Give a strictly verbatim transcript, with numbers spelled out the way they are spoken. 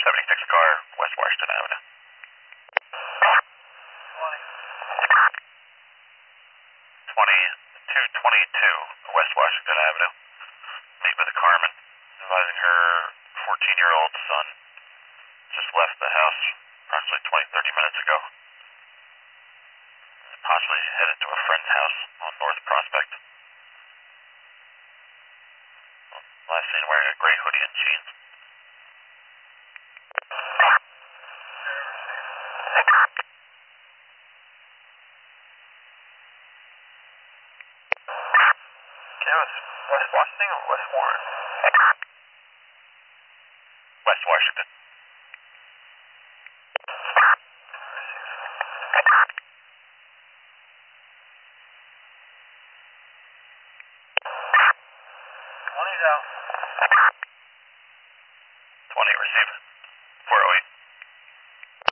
seventy-six car, West Washington Avenue. twenty-two twenty-two, West Washington Avenue. Meet with Carmen, advising her fourteen-year-old son just left the house approximately twenty, thirty minutes ago. Possibly headed to a friend's house on North Prospect. Last seen wearing a gray hoodie and jeans. Okay, was West Washington or West Warren? West Washington. twenty's out. twenty, receive. four oh eight.